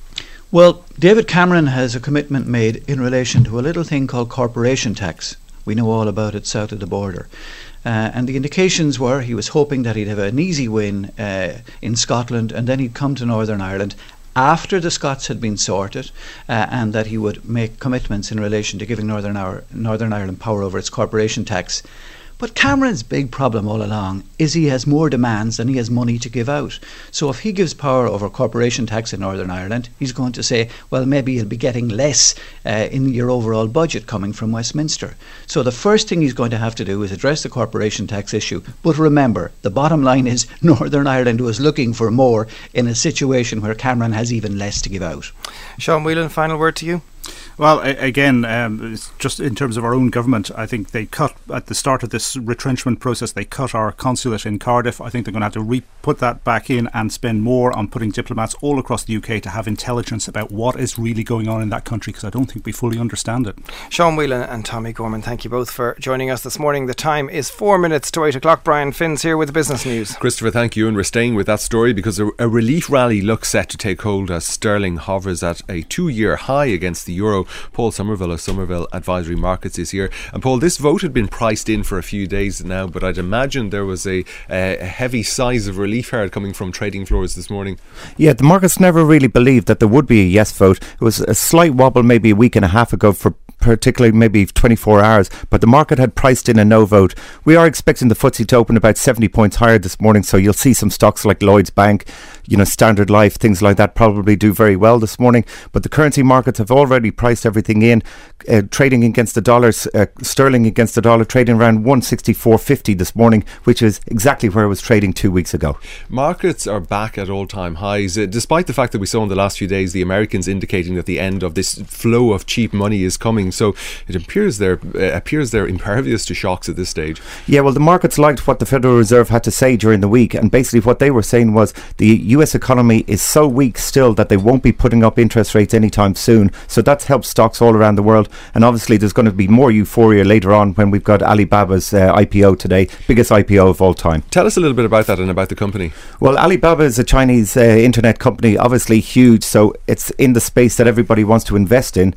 Well, David Cameron has a commitment made in relation to a little thing called corporation tax. We know all about it south of the border. And the indications were he was hoping that he'd have an easy win in Scotland, and then he'd come to Northern Ireland after the Scots had been sorted, and that he would make commitments in relation to giving Northern Ireland power over its corporation tax. But Cameron's big problem all along is he has more demands than he has money to give out. So if he gives power over corporation tax in Northern Ireland, he's going to say, well, maybe you'll be getting less in your overall budget coming from Westminster. So the first thing he's going to have to do is address the corporation tax issue. But remember, the bottom line is Northern Ireland was looking for more in a situation where Cameron has even less to give out. Sean Whelan, final word to you. Well, again, just in terms of our own government, I think they cut, at the start of this retrenchment process, they cut our consulate in Cardiff. I think they're going to have to put that back in and spend more on putting diplomats all across the UK to have intelligence about what is really going on in that country, because I don't think we fully understand it. Sean Whelan and Tommy Gorman, thank you both for joining us this morning. The time is 4 minutes to 8 o'clock. Brian Finn's here with the business news. Christopher, thank you. And we're staying with that story because a relief rally looks set to take hold as sterling hovers at a 2-year high against the euro. Paul Somerville of Somerville Advisory Markets is here. And Paul, this vote had been priced in for a few days now, but I'd imagine there was a heavy size of relief heard coming from trading floors this morning. Yeah, the markets never really believed that there would be a yes vote. It was a slight wobble maybe a week and a half ago for particularly maybe 24 hours, but the market had priced in a no vote. We are expecting the FTSE to open about 70 points higher this morning, so you'll see some stocks like Lloyds Bank, Standard Life, things like that probably do very well this morning, but the currency markets have already priced everything in, trading against the dollar, sterling against the dollar, trading around 164.50 this morning, which is exactly where it was trading 2 weeks ago. Markets are back at all-time highs, despite the fact that we saw in the last few days the Americans indicating that the end of this flow of cheap money is coming. So it appears they're impervious to shocks at this stage. Yeah, well, the markets liked what the Federal Reserve had to say during the week, and basically what they were saying was the US economy is so weak still that they won't be putting up interest rates anytime soon. So that's helped stocks all around the world, and obviously there's going to be more euphoria later on when we've got Alibaba's IPO today, biggest IPO of all time. Tell us a little bit about that and about the company. Well, Alibaba is a Chinese internet company, obviously huge, so it's in the space that everybody wants to invest in.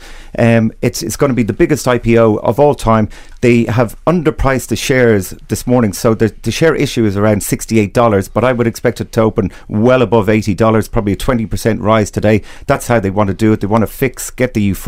It's going to be the biggest IPO of all time. They have underpriced the shares this morning, so the share issue is around $68, but I would expect it to open well above $80, probably a 20% rise today. That's how they want to do it. They want to get the euphoria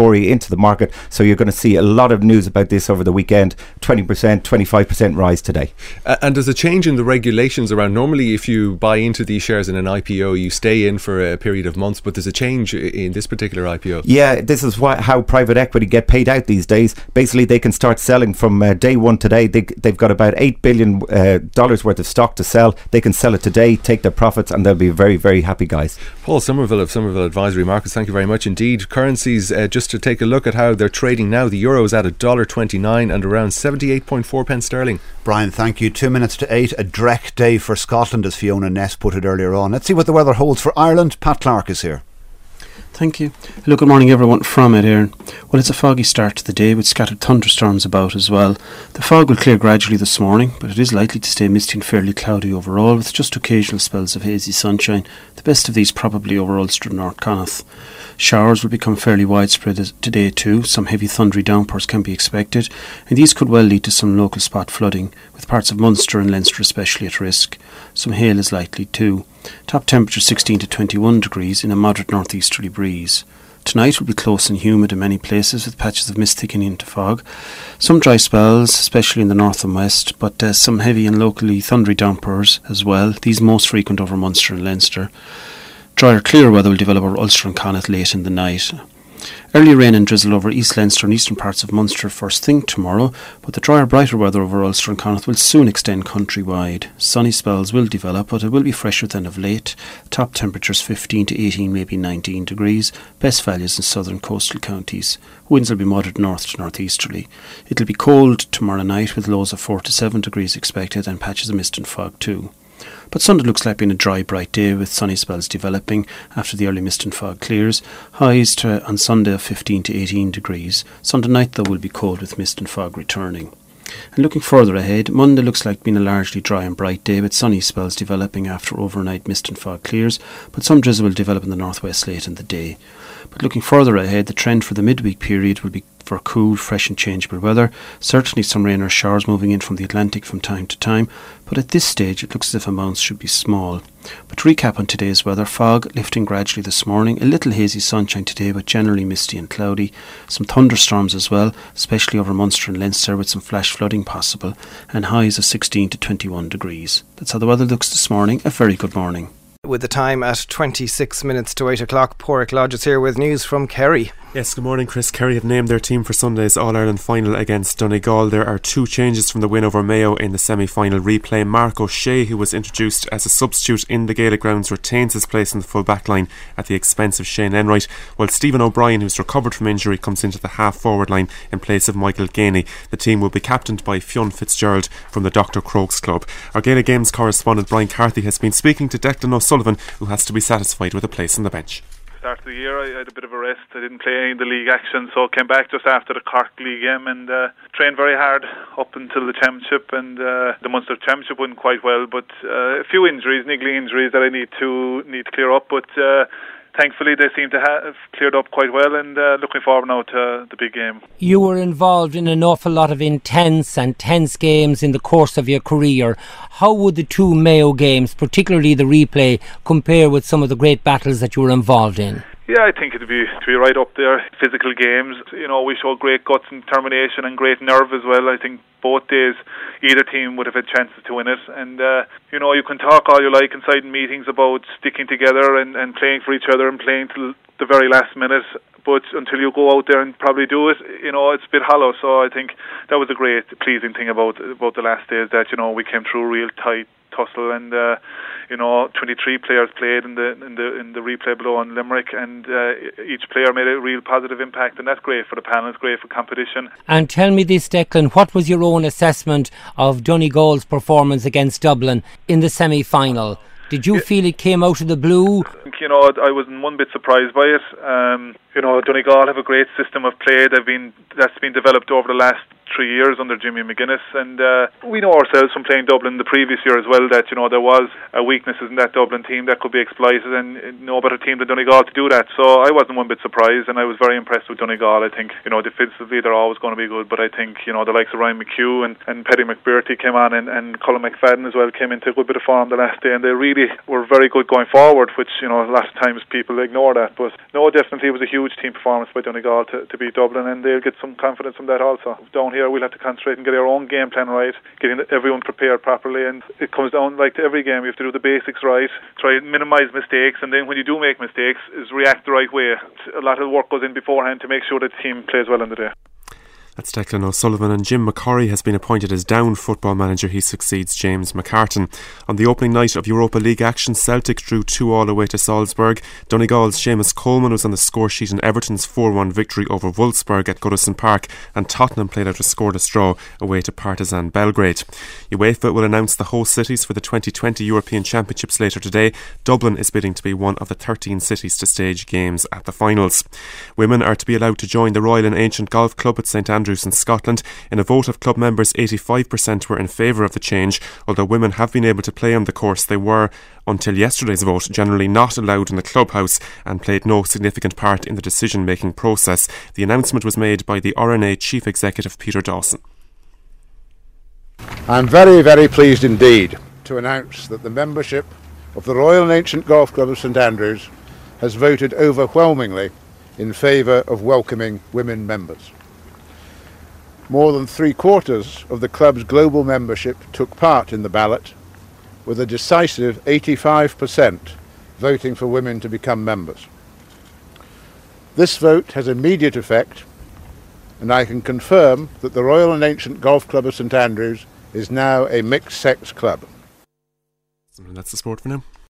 Tory into the market. So you're going to see a lot of news about this over the weekend. 20%, 25% rise today. And there's a change in the regulations around. Normally, if you buy into these shares in an IPO, you stay in for a period of months, but there's a change in this particular IPO. Yeah, this is how private equity get paid out these days. Basically, they can start selling from day one today. They've got about $8 billion worth of stock to sell. They can sell it today, take their profits, and they'll be very, very happy guys. Paul Somerville of Somerville Advisory Markets, thank you very much indeed. Currencies, just to take a look at how they're trading now. The euro is at $1.29 and around 78.4 pence sterling. Brian, thank you. 2 minutes to 8, a dreck day for Scotland, as Fiona Ness put it earlier on. Let's see what the weather holds for Ireland. Pat Clark is here. Thank you. Hello, good morning everyone from Ed Éireann. Well, it's a foggy start to the day with scattered thunderstorms about as well. The fog will clear gradually this morning, but it is likely to stay misty and fairly cloudy overall, with just occasional spells of hazy sunshine, the best of these probably over Ulster and North Connaught. Showers will become fairly widespread today too. Some heavy thundery downpours can be expected, and these could well lead to some local spot flooding, with parts of Munster and Leinster especially at risk. Some hail is likely too. Top temperature 16 to 21 degrees in a moderate northeasterly breeze. Tonight will be close and humid in many places, with patches of mist thickening into fog. Some dry spells, especially in the north and west, but some heavy and locally thundery downpours as well. These most frequent over Munster and Leinster. Drier, clear weather will develop over Ulster and Connaught late in the night. Early rain and drizzle over East Leinster and eastern parts of Munster first thing tomorrow, but the drier, brighter weather over Ulster and Connaught will soon extend countrywide. Sunny spells will develop, but it will be fresher than of late. Top temperatures 15 to 18, maybe 19 degrees. Best values in southern coastal counties. Winds will be moderate north to northeasterly. It will be cold tomorrow night with lows of 4 to 7 degrees expected and patches of mist and fog too. But Sunday looks like being a dry, bright day with sunny spells developing after the early mist and fog clears. Highs on Sunday of 15 to 18 degrees. Sunday night, though, will be cold with mist and fog returning. And looking further ahead, Monday looks like being a largely dry and bright day with sunny spells developing after overnight mist and fog clears, but some drizzle will develop in the northwest late in the day. But looking further ahead, the trend for the midweek period will be for cool, fresh and changeable weather. Certainly some rain or showers moving in from the Atlantic from time to time, but at this stage it looks as if amounts should be small. But to recap on today's weather, fog lifting gradually this morning, a little hazy sunshine today but generally misty and cloudy, some thunderstorms as well, especially over Munster and Leinster with some flash flooding possible, and highs of 16 to 21 degrees. That's how the weather looks this morning. A very good morning. With the time at 26 minutes to 8 o'clock, Pádraic Lodge is here with news from Kerry. Yes, good morning. Chris. Kerry have named their team for Sunday's All-Ireland final against Donegal. There are two changes from the win over Mayo in the semi-final replay. Mark O'Shea, who was introduced as a substitute in the Gaelic grounds, retains his place in the full back line at the expense of Shane Enright, while Stephen O'Brien, who's recovered from injury, comes into the half-forward line in place of Michael Gainey. The team will be captained by Fionn Fitzgerald from the Dr. Crokes Club. Our Gaelic Games correspondent Brian Carthy has been speaking to Declan O'Sullivan, who has to be satisfied with a place on the bench. Start of the year I had a bit of a rest. I didn't play any of the league action, so I came back just after the Cork League game and trained very hard up until the championship, and the Munster championship went quite well, but a few injuries, niggling injuries that I need to clear up, but thankfully they seem to have cleared up quite well, and looking forward now to the big game. You were involved in an awful lot of intense and tense games in the course of your career. How would the two Mayo games, particularly the replay, compare with some of the great battles that you were involved in? Yeah, I think it'd be right up there. Physical games, you know, we showed great guts and determination and great nerve as well. I think both days either team would have had chances to win it, and you know, you can talk all you like inside meetings about sticking together and playing for each other and playing till the very last minute, but until you go out there and probably do it, you know, it's a bit hollow. So I think that was a great pleasing thing about the last days, that, you know, we came through a real tight tussle, and you know, 23 players played in the replay below in Limerick, and each player made a real positive impact, and that's great for the panel, it's great for competition. And tell me this, Declan, what was your own assessment of Donegal's performance against Dublin in the semi-final? Did you feel it came out of the blue? You know, I wasn't one bit surprised by it. You know, Donegal have a great system of play that's been developed over the last 3 years under Jimmy McGuinness, and we know ourselves from playing Dublin the previous year as well that, you know, there was weaknesses in that Dublin team that could be exploited, and no better team than Donegal to do that. So I wasn't one bit surprised, and I was very impressed with Donegal. I think, you know, defensively they're always going to be good, but I think, you know, the likes of Ryan McHugh and Paddy McBurty came on, and Colin McFadden as well came into a good bit of form the last day, and they really were very good going forward, which, you know, a lot of times people ignore that. But no, definitely it was a huge team performance by Donegal to beat Dublin, and they'll get some confidence from that also. Down here we'll have to concentrate and get our own game plan right, getting everyone prepared properly, and it comes down like to every game. You have to do the basics right, try and minimise mistakes, and then when you do make mistakes, is react the right way. A lot of work goes in beforehand to make sure that the team plays well in the day. That's Declan O'Sullivan, and Jim McCorry has been appointed as Down football manager. He succeeds James McCartan. On the opening night of Europa League action, Celtic drew 2-2 away to Salzburg. Donegal's Seamus Coleman was on the score sheet in Everton's 4-1 victory over Wolfsburg at Goodison Park, and Tottenham played out a scoreless draw away to Partizan Belgrade. UEFA will announce the host cities for the 2020 European Championships later today. Dublin is bidding to be one of the 13 cities to stage games at the finals. Women are to be allowed to join the Royal and Ancient Golf Club at St Andrews in Scotland. In a vote of club members, 85% were in favour of the change. Although women have been able to play on the course, they were, until yesterday's vote, generally not allowed in the clubhouse and played no significant part in the decision-making process. The announcement was made by the RNA Chief Executive Peter Dawson. I'm very, very pleased indeed to announce that the membership of the Royal and Ancient Golf Club of St Andrews has voted overwhelmingly in favour of welcoming women members. More than 3/4 of the club's global membership took part in the ballot, with a decisive 85% voting for women to become members. This vote has immediate effect, and I can confirm that the Royal and Ancient Golf Club of St Andrews is now a mixed-sex club. And that's the sport for now.